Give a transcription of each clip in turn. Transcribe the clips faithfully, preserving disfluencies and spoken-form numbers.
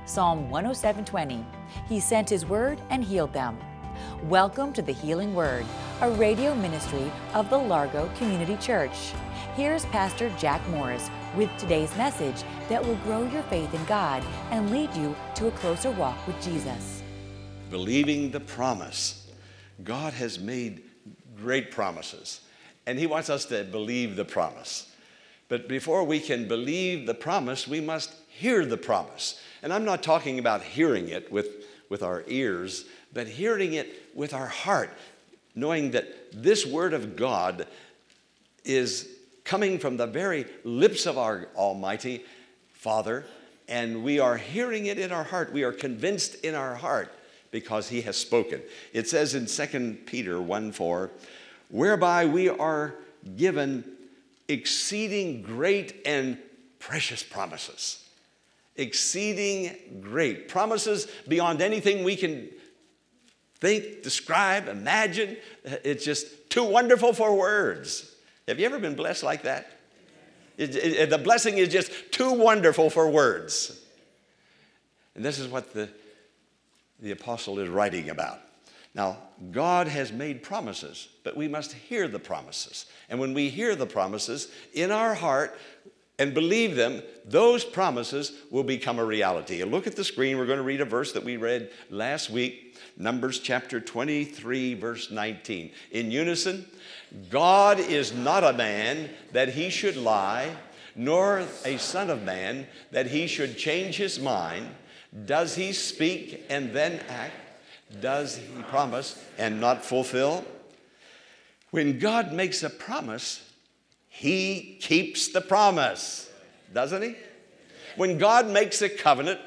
Psalm one oh seven twenty. He sent His word and healed them. Welcome to the Healing Word, a radio ministry of the Largo Community Church. Here's Pastor Jack Morris with today's message that will grow your faith in God and lead you to a closer walk with Jesus. Believing the promise. God has made great promises, and He wants us to believe the promise. But before we can believe the promise, we must hear the promise. And I'm not talking about hearing it with, with our ears, but hearing it with our heart, knowing that this Word of God is coming from the very lips of our Almighty Father, and we are hearing it in our heart. We are convinced in our heart because He has spoken. It says in Second Peter one four, whereby we are given exceeding great and precious promises. Exceeding great. Promises beyond anything we can think, describe, imagine. It's just too wonderful for words. Have you ever been blessed like that? It, it, the blessing is just too wonderful for words. And this is what the, the apostle is writing about. Now, God has made promises, but we must hear the promises. And when we hear the promises in our heart and believe them, those promises will become a reality. And look at the screen. We're going to read a verse that we read last week, Numbers chapter twenty-three, verse nineteen. In unison, God is not a man that He should lie, nor a son of man that He should change His mind. Does He speak and then act? Does He promise and not fulfill? When God makes a promise, He keeps the promise, doesn't He? When God makes a covenant,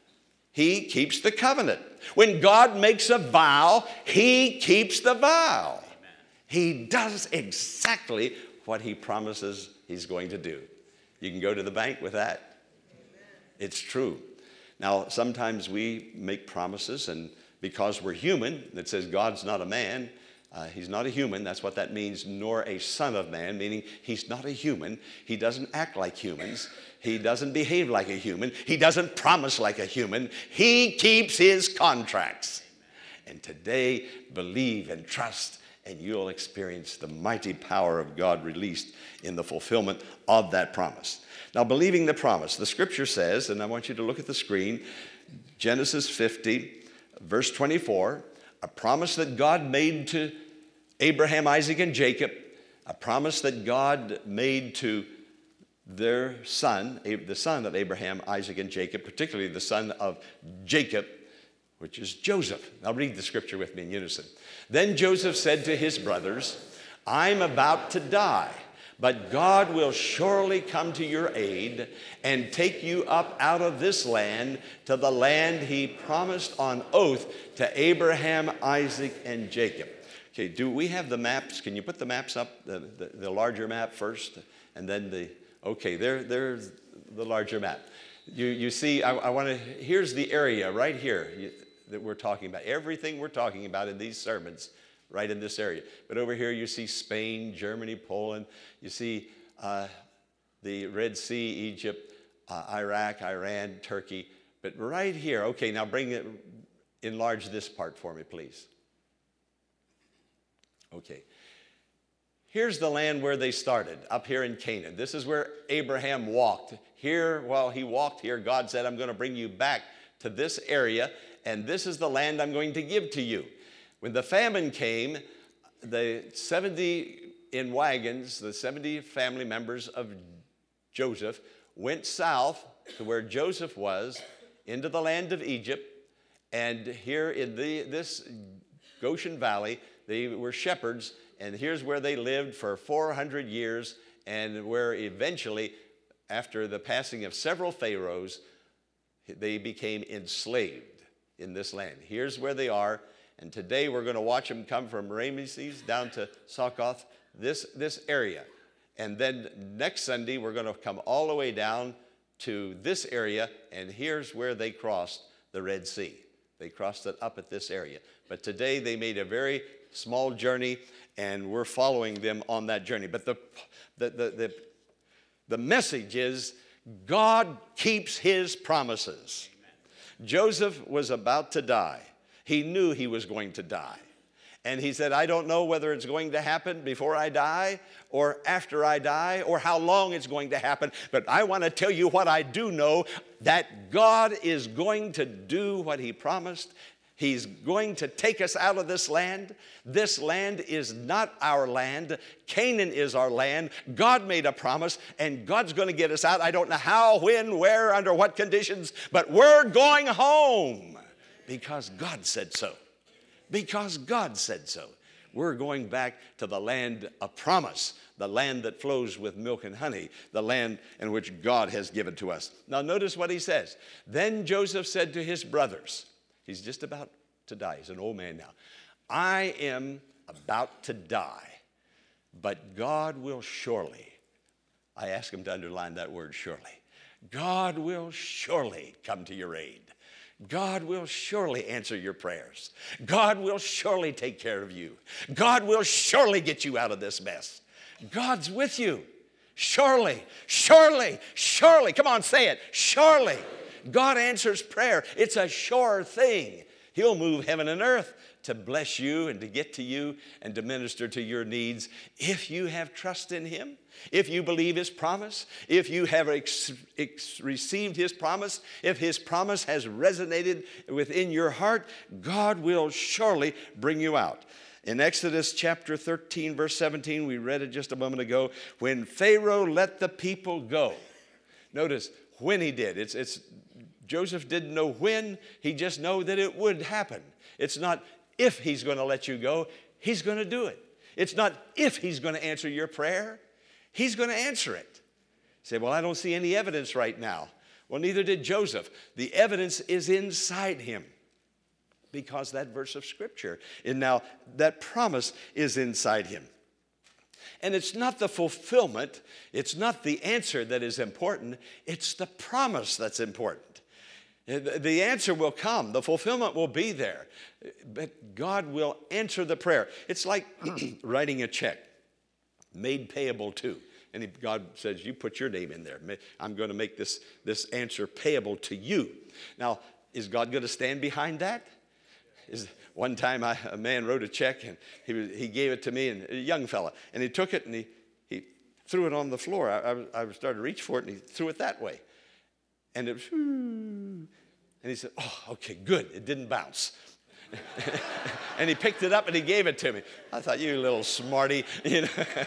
He keeps the covenant. When God makes a vow, He keeps the vow. He does exactly what He promises He's going to do. You can go to the bank with that. It's true. Now, sometimes we make promises, and because we're human, that says God's not a man, uh, He's not a human. That's what that means, nor a son of man, meaning He's not a human. He doesn't act like humans. He doesn't behave like a human. He doesn't promise like a human. He keeps His contracts. And today, believe and trust, and you'll experience the mighty power of God released in the fulfillment of that promise. Now, believing the promise, the scripture says, and I want you to look at the screen, Genesis fifty, verse twenty-four, a promise that God made to Abraham, Isaac, and Jacob, a promise that God made to their son, the son of Abraham, Isaac, and Jacob, particularly the son of Jacob, which is Joseph. Now read the scripture with me in unison. Then Joseph said to his brothers, I'm about to die, but God will surely come to your aid and take you up out of this land to the land He promised on oath to Abraham, Isaac, and Jacob. Okay, do we have the maps? Can you put the maps up, the, the, the larger map first, and then the, okay, there, there's the larger map. You, you see, I, I want to, here's the area right here you, that we're talking about. Everything we're talking about in these sermons, right in this area. But over here you see Spain, Germany, Poland. You see uh, the Red Sea, Egypt, uh, Iraq, Iran, Turkey. But right here, okay, now bring it, enlarge this part for me, please. Okay. Here's the land where they started, up here in Canaan. This is where Abraham walked. Here, while he walked here, God said, I'm going to bring you back to this area, and this is the land I'm going to give to you. When the famine came, the seventy in wagons, the seventy family members of Joseph went south to where Joseph was, into the land of Egypt, and here in the, this Goshen Valley, they were shepherds, and here's where they lived for four hundred years, and where eventually, after the passing of several pharaohs, they became enslaved in this land. Here's where they are. And today we're going to watch them come from Ramesses down to Succoth, this, this area. And then next Sunday we're going to come all the way down to this area, and here's where they crossed the Red Sea. They crossed it up at this area. But today they made a very small journey, and we're following them on that journey. But the, the, the, the, the message is God keeps His promises. Joseph was about to die. He knew he was going to die. And he said, I don't know whether it's going to happen before I die or after I die or how long it's going to happen. But I want to tell you what I do know, that God is going to do what he promised. He's going to take us out of this land. This land is not our land. Canaan is our land. God made a promise, and God's going to get us out. I don't know how, when, where, under what conditions, but we're going home because God said so. Because God said so. We're going back to the land of promise, the land that flows with milk and honey, the land in which God has given to us. Now notice what he says. Then Joseph said to his brothers, he's just about to die. He's an old man now. I am about to die, but God will surely, I ask him to underline that word surely, God will surely come to your aid. God will surely answer your prayers. God will surely take care of you. God will surely get you out of this mess. God's with you. Surely, surely, surely. Come on, say it. Surely. God answers prayer. It's a sure thing. He'll move heaven and earth to bless you and to get to you and to minister to your needs if you have trust in him, if you believe his promise, if you have ex- ex- received his promise, if his promise has resonated within your heart, God will surely bring you out. In Exodus chapter thirteen, verse seventeen, we read it just a moment ago, when Pharaoh let the people go. Notice when he did. It's, it's Joseph didn't know when, he just knew that it would happen. It's not if he's going to let you go, he's going to do it. It's not if he's going to answer your prayer, he's going to answer it. You say, well, I don't see any evidence right now. Well, neither did Joseph. The evidence is inside him because that verse of Scripture, and now that promise is inside him. And it's not the fulfillment, it's not the answer that is important, it's the promise that's important. The answer will come. The fulfillment will be there. But God will answer the prayer. It's like writing a check, made payable to. And God says, you put your name in there. I'm going to make this, this answer payable to you. Now, is God going to stand behind that? Is, one time I, a man wrote a check and he, was, he gave it to me, and a young fella. And he took it and he, he threw it on the floor. I, I, I started to reach for it and he threw it that way. And it was, and he said, oh, okay, good. It didn't bounce. And he picked it up and he gave it to me. I thought, you little smarty. You know?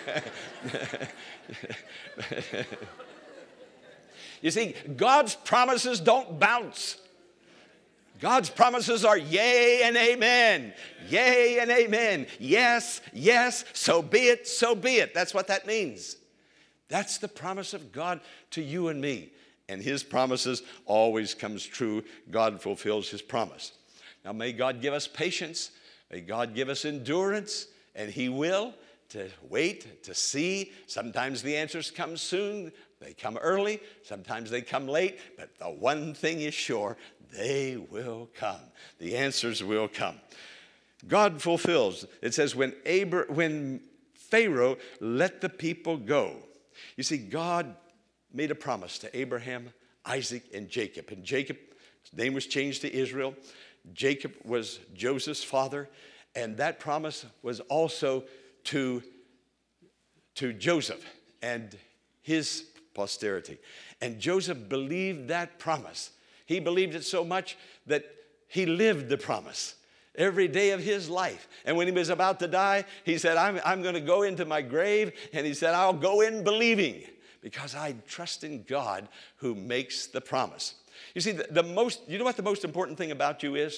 You see, God's promises don't bounce. God's promises are yea and amen. Yea and amen. Yes, yes, so be it, so be it. That's what that means. That's the promise of God to you and me. And his promises always comes true. God fulfills his promise. Now may God give us patience. May God give us endurance. And he will, to wait, to see. Sometimes the answers come soon. They come early. Sometimes they come late. But the one thing is sure, they will come. The answers will come. God fulfills. It says when, Abra- when Pharaoh let the people go. You see, God made a promise to Abraham, Isaac, and Jacob. And Jacob, his name was changed to Israel. Jacob was Joseph's father. And that promise was also to, to Joseph and his posterity. And Joseph believed that promise. He believed it so much that he lived the promise every day of his life. And when he was about to die, he said, I'm, I'm going to go into my grave. And he said, I'll go in believing, because I trust in God who makes the promise. You see, the, the most, you know what the most important thing about you is?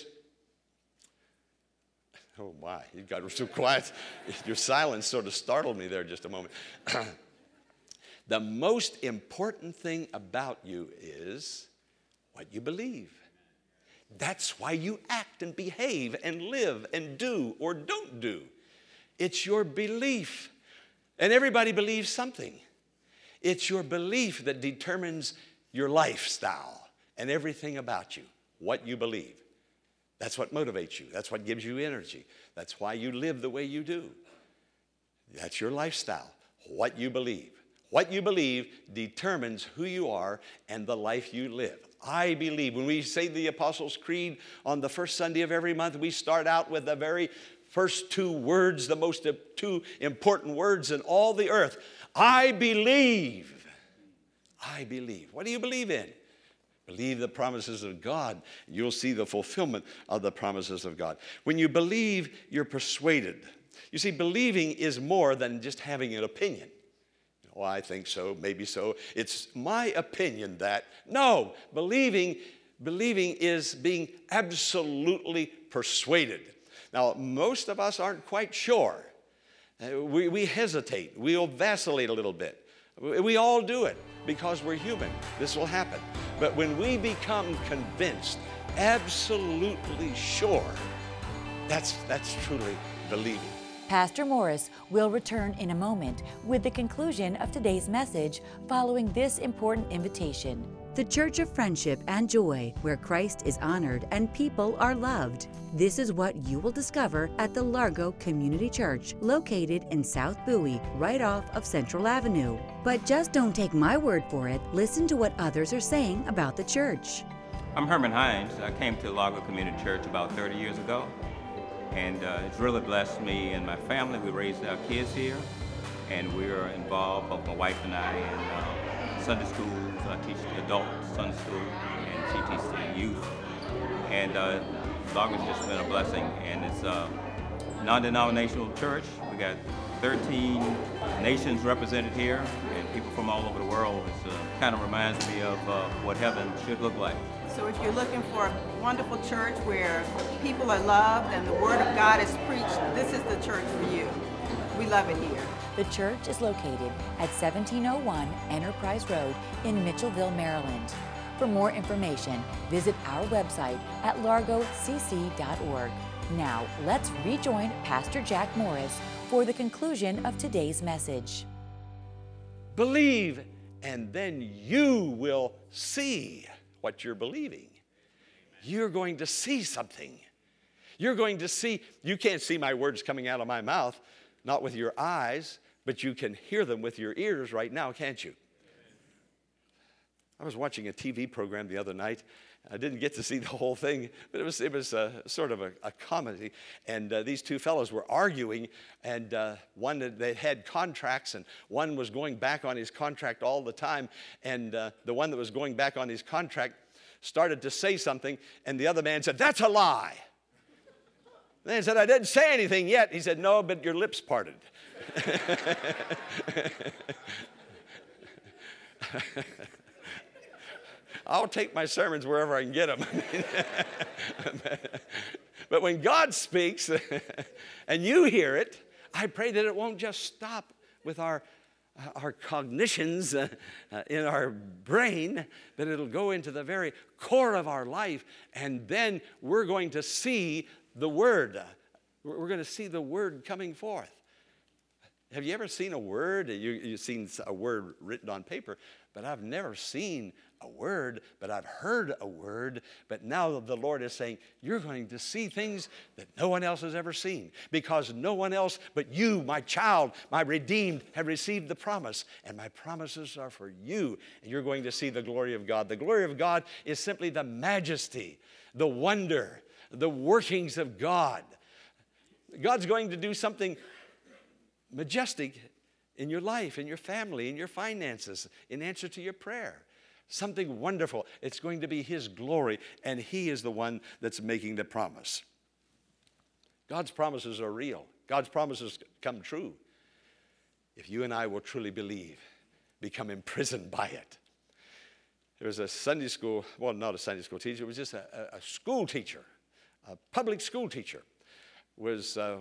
Oh my, you got so quiet. Your silence sort of startled me there just a moment. The most important thing about you is what you believe. That's why you act and behave and live and do or don't do. It's your belief. And everybody believes something. It's your belief that determines your lifestyle and everything about you, what you believe. That's what motivates you. That's what gives you energy. That's why you live the way you do. That's your lifestyle, what you believe. What you believe determines who you are and the life you live. I believe. When we say the Apostles' Creed on the first Sunday of every month, we start out with the very first two words, the most two important words in all the earth. I believe. I believe. What do you believe in? Believe the promises of God. You'll see the fulfillment of the promises of God. When you believe, you're persuaded. You see, believing is more than just having an opinion. Oh, I think so, maybe so. It's my opinion that. No, believing, believing is being absolutely persuaded. Now, most of us aren't quite sure. Uh, we, we hesitate. We'll vacillate a little bit. We, we all do it because we're human. This will happen. But when we become convinced, absolutely sure, that's, that's truly believing. Pastor Morris will return in a moment with the conclusion of today's message following this important invitation. The Church of Friendship and Joy, where Christ is honored and people are loved. This is what you will discover at the Largo Community Church, located in South Bowie, right off of Central Avenue. But just don't take my word for it. Listen to what others are saying about the church. I'm Herman Hines. I came to Largo Community Church about thirty years ago. And uh, it's really blessed me and my family. We raised our kids here, and we're involved, both my wife and I, in uh, Sunday schools. I teach the adult Sunday school, and she teaches the youth. And uh, Largo's just been a blessing, and it's a non-denominational church. We got thirteen nations represented here, and people from all over the world. It uh, kind of reminds me of uh, what heaven should look like. So if you're looking for a wonderful church where people are loved and the Word of God is preached, this is the church for you. We love it here. The church is located at seventeen oh one Enterprise Road in Mitchellville, Maryland. For more information, visit our website at largo c c dot org. Now, let's rejoin Pastor Jack Morris for the conclusion of today's message. Believe, and then you will see what you're believing. You're going to see something. You're going to see, you can't see my words coming out of my mouth, not with your eyes, but you can hear them with your ears right now, can't you? I was watching a T V program the other night. I didn't get to see the whole thing, but it was it was uh, sort of a, a comedy. And uh, these two fellows were arguing, and uh, one they had contracts, and one was going back on his contract all the time. And uh, the one that was going back on his contract started to say something, and the other man said, "That's a lie." The man said, "I didn't say anything yet." He said, "No, but your lips parted." I'll take my sermons wherever I can get them. But when God speaks and you hear it, I pray that it won't just stop with our, our cognitions uh, uh, in our brain, but it'll go into the very core of our life, and then we're going to see the Word. We're going to see the Word coming forth. Have you ever seen a word? You, you've seen a word written on paper, but I've never seen a word, but I've heard a word. But now the Lord is saying, you're going to see things that no one else has ever seen, because no one else but you, my child, my redeemed, have received the promise, and my promises are for you, and you're going to see the glory of God. The glory of God is simply the majesty, the wonder, the workings of God. God's going to do something majestic in your life, in your family, in your finances, in answer to your prayer. Something wonderful. It's going to be His glory, and He is the one that's making the promise. God's promises are real. God's promises come true if you and I will truly believe, become imprisoned by it. There was a Sunday school, well, not a Sunday school teacher, it was just a, a school teacher, a public school teacher, was uh,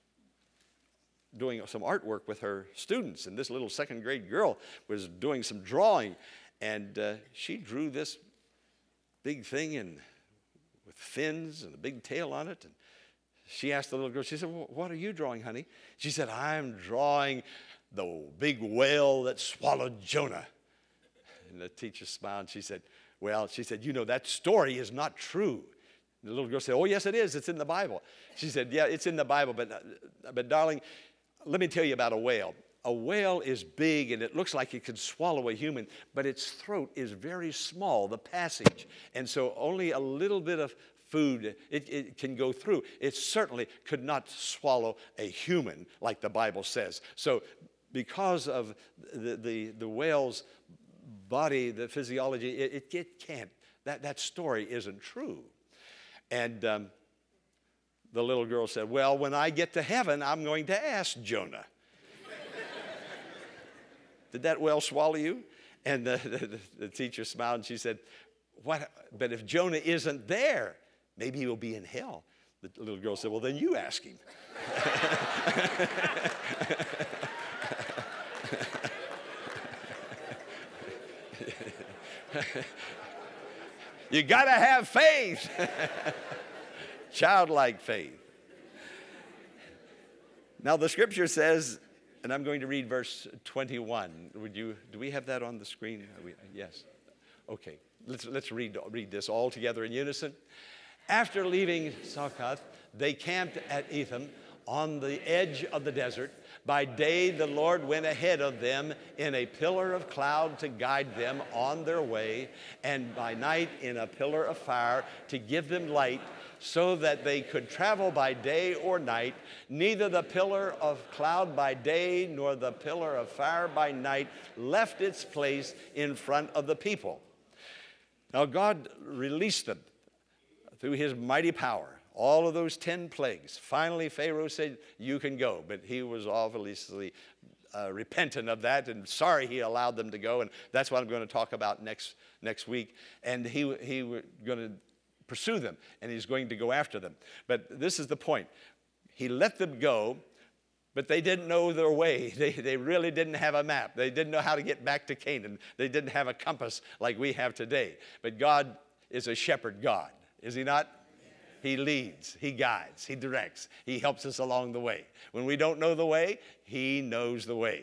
doing some artwork with her students, and this little second grade girl was doing some drawing, and uh, she drew this big thing and with fins and a big tail on it. And she asked the little girl, she said, well, what are you drawing, honey? She said, I'm drawing the big whale that swallowed Jonah. And the teacher smiled, and she said, well, she said, you know, that story is not true. And the little girl said, oh, yes, it is. It's in the Bible. She said, yeah, it's in the Bible, but, but darling, let me tell you about a whale. a whale is big and it looks like it could swallow a human, but its throat is very small, the passage. And so only a little bit of food it, it can go through. It certainly could not swallow a human like the Bible says. So because of the, the, the whale's body, the physiology, it, it, it can't. That, that story isn't true. And um, the little girl said, well, when I get to heaven, I'm going to ask Jonah. Did that whale swallow you? And the, the, the teacher smiled and she said, what? But if Jonah isn't there, maybe he'll be in hell. The little girl said, well, then you ask him. You got to have faith. Childlike faith. Now the scripture says, and I'm going to read verse twenty-one. Would you, do we have that on the screen? We, yes. Okay. Let's, let's read, read this all together in unison. After leaving Succoth, they camped at Etham on the edge of the desert. By day, the Lord went ahead of them in a pillar of cloud to guide them on their way, and by night in a pillar of fire to give them light, so that they could travel by day or night. Neither the pillar of cloud by day nor the pillar of fire by night left its place in front of the people. Now God released them through his mighty power. All of those ten plagues. Finally, Pharaoh said, you can go. But he was obviously uh, repentant of that and sorry he allowed them to go. And that's what I'm going to talk about next, next week. And he, he was going to pursue them, and he's going to go after them. But this is the point. He let them go, but they didn't know their way. They, they really didn't have a map. They didn't know how to get back to Canaan. They didn't have a compass like we have today. But God is a shepherd God, is he not? He leads, he guides, he directs, he helps us along the way. When we don't know the way, he knows the way.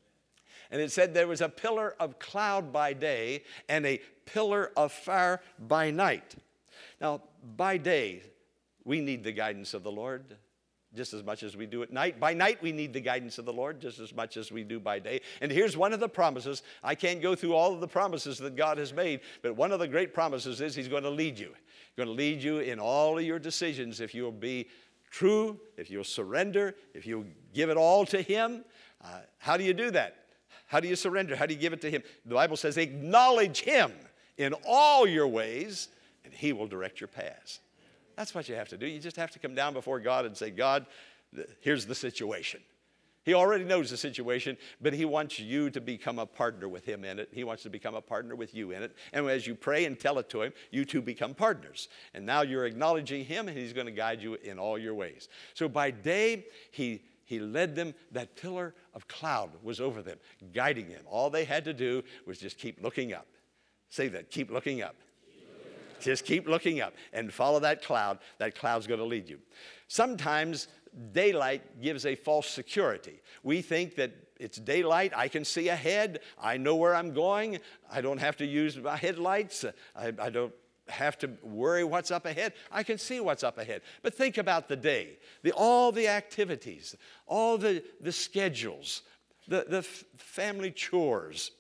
And it said there was a pillar of cloud by day and a pillar of fire by night. Now, by day, we need the guidance of the Lord just as much as we do at night. By night, we need the guidance of the Lord just as much as we do by day. And here's one of the promises. I can't go through all of the promises that God has made, but one of the great promises is he's going to lead you. He's going to lead you in all of your decisions if you'll be true, if you'll surrender, if you'll give it all to him. Uh, how do you do that? How do you surrender? How do you give it to him? The Bible says, acknowledge him in all your ways, and he will direct your paths. That's what you have to do. You just have to come down before God and say, God, here's the situation. He already knows the situation, but he wants you to become a partner with him in it. He wants to become a partner with you in it. And as you pray and tell it to him, you two become partners. And now you're acknowledging him, and he's going to guide you in all your ways. So by day, he He led them. That pillar of cloud was over them, guiding them. All they had to do was just keep looking up. Say that, keep looking up. Just keep looking up and follow that cloud. That cloud's going to lead you. Sometimes daylight gives a false security. We think that it's daylight. I can see ahead. I know where I'm going. I don't have to use my headlights. I, I don't have to worry what's up ahead. I can see what's up ahead. But think about the day, the, all the activities, all the, the schedules, the, the f- family chores,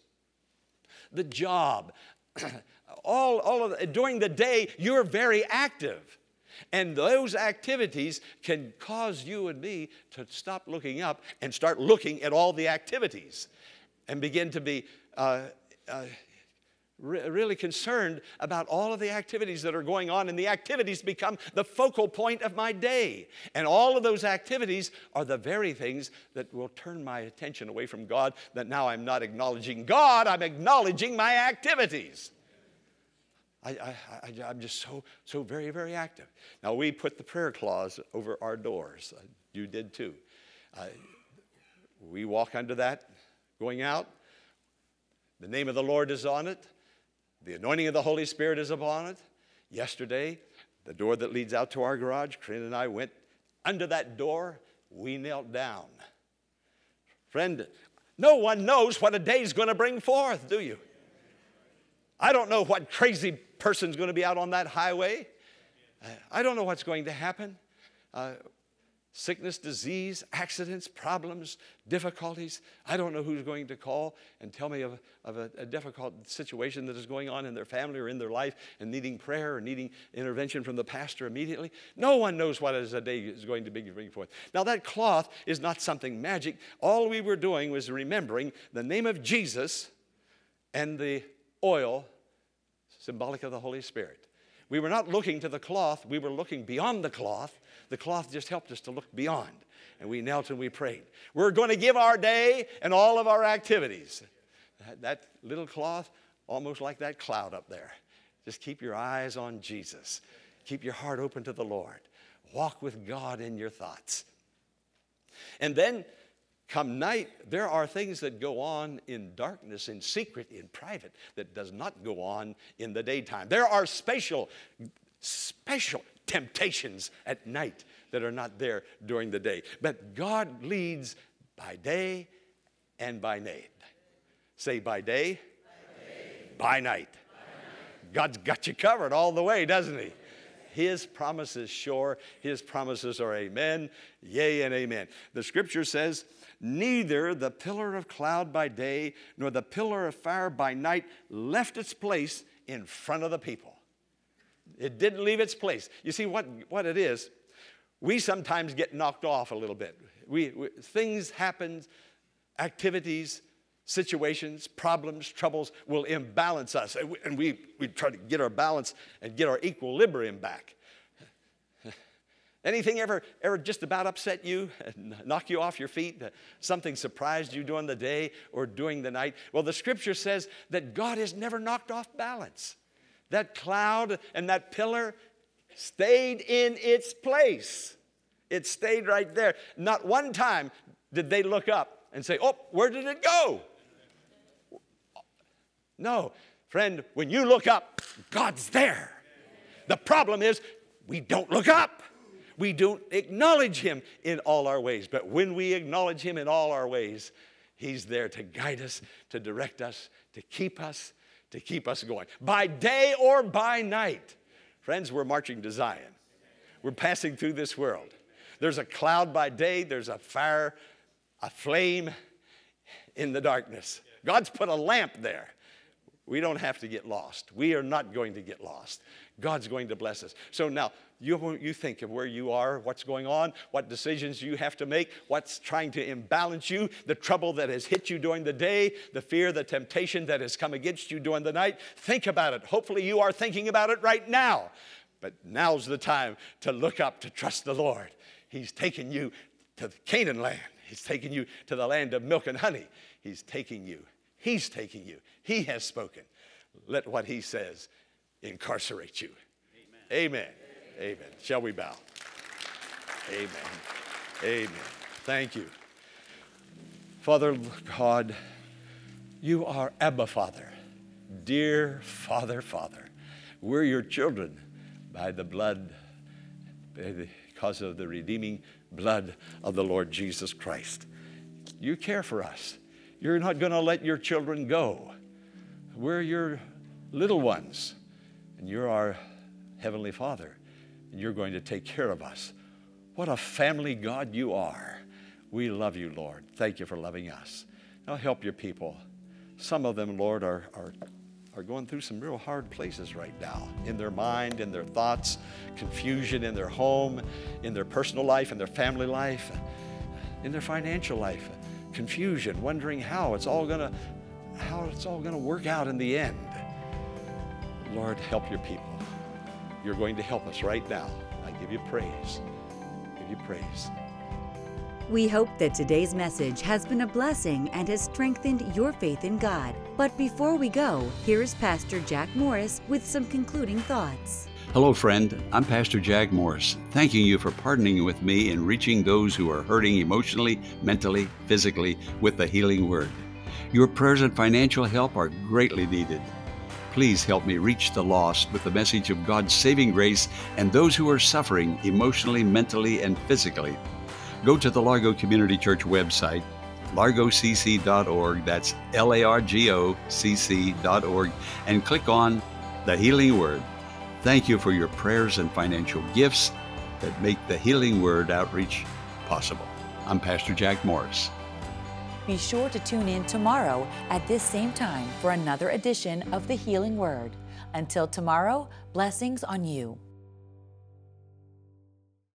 the job. All, all of the, during the day, you're very active. And those activities can cause you and me to stop looking up and start looking at all the activities and begin to be uh, uh, re- really concerned about all of the activities that are going on. And the activities become the focal point of my day. And all of those activities are the very things that will turn my attention away from God, that now I'm not acknowledging God, I'm acknowledging my activities. I, I, I, I'm just so, so very, very active. Now, we put the prayer clause over our doors. Uh, you did too. Uh, we walk under that going out. The name of the Lord is on it. The anointing of the Holy Spirit is upon it. Yesterday, the door that leads out to our garage, Corinne and I went under that door. We knelt down. Friend, no one knows what a day's going to bring forth, do you? I don't know what crazy person's going to be out on that highway. Uh, I don't know what's going to happen. Uh, sickness, disease, accidents, problems, difficulties. I don't know who's going to call and tell me of, of a, a difficult situation that is going on in their family or in their life and needing prayer or needing intervention from the pastor immediately. No one knows what is a day is going to bring forth. Now that cloth is not something magic. All we were doing was remembering the name of Jesus and the oil, symbolic of the Holy Spirit. We were not looking to the cloth. We were looking beyond the cloth. The cloth just helped us to look beyond. And we knelt and we prayed. We're going to give our day and all of our activities. That, that little cloth, almost like that cloud up there. Just keep your eyes on Jesus. Keep your heart open to the Lord. Walk with God in your thoughts. And then, come night, there are things that go on in darkness, in secret, in private, that does not go on in the daytime. There are special, special temptations at night that are not there during the day. But God leads by day and by night. Say by day, by, day. by night. By night. God's got you covered all the way, doesn't he? His promise is sure. His promises are amen, yea, and amen. The scripture says, neither the pillar of cloud by day nor the pillar of fire by night left its place in front of the people. It didn't leave its place. You see what, what it is? We sometimes get knocked off a little bit. We, we things happen, activities, situations, problems, troubles will imbalance us. And we, we try to get our balance and get our equilibrium back. Anything ever, ever just about upset you, knock you off your feet? Something surprised you during the day or during the night? Well, the scripture says that God is never knocked off balance. That cloud and that pillar stayed in its place. It stayed right there. Not one time did they look up and say, oh, where did it go? No, friend, when you look up, God's there. The problem is we don't look up. We don't acknowledge him in all our ways. But when we acknowledge him in all our ways, he's there to guide us, to direct us, to keep us, to keep us going. By day or by night. Friends, we're marching to Zion. We're passing through this world. There's a cloud by day. There's a fire, a flame in the darkness. God's put a lamp there. We don't have to get lost. We are not going to get lost. God's going to bless us. So now, you, you think of where you are, what's going on, what decisions you have to make, what's trying to imbalance you, the trouble that has hit you during the day, the fear, the temptation that has come against you during the night. Think about it. Hopefully you are thinking about it right now. But now's the time to look up, to trust the Lord. He's taken you to the Canaan land. He's taken you to the land of milk and honey. He's taking you. He's taking you. He has spoken. Let what he says incarcerate you. Amen. Amen. Amen. Amen. Shall we bow? Amen. Amen. Thank you. Father God, you are Abba Father. Dear Father, Father. We're your children by the blood, because of the redeeming blood of the Lord Jesus Christ. You care for us. You're not going to let your children go. We're your little ones, and you're our Heavenly Father, and you're going to take care of us. What a family God you are. We love you, Lord. Thank you for loving us. Now help your people. Some of them, Lord, are, are, are going through some real hard places right now, in their mind, in their thoughts, confusion in their home, in their personal life, in their family life, in their financial life. Confusion, wondering how it's all gonna, how it's all gonna work out in the end. Lord, help your people. You're going to help us right now. I give you praise. I give you praise. We hope that today's message has been a blessing and has strengthened your faith in God. But before we go, here is Pastor Jack Morris with some concluding thoughts. Hello, friend. I'm Pastor Jack Morris, thanking you for partnering with me in reaching those who are hurting emotionally, mentally, physically with the healing word. Your prayers and financial help are greatly needed. Please help me reach the lost with the message of God's saving grace and those who are suffering emotionally, mentally, and physically. Go to the Largo Community Church website, largo c c dot org, that's L A R G O C C dot org, and click on the Healing Word. Thank you for your prayers and financial gifts that make the Healing Word outreach possible. I'm Pastor Jack Morris. Be sure to tune in tomorrow at this same time for another edition of the Healing Word. Until tomorrow, blessings on you.